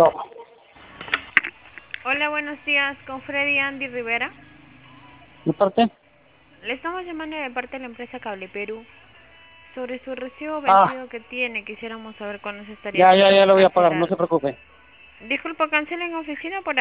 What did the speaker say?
Aló. Hola, buenos días, con Freddy Andy Rivera. ¿De parte? Le estamos llamando de parte de la empresa Cable Perú. Sobre su recibo Ah, vencido que tiene, quisiéramos saber cuándo se estaría ya tentando lo voy a pagar, no cancelar. se preocupe. Disculpa, ¿cancela en oficina por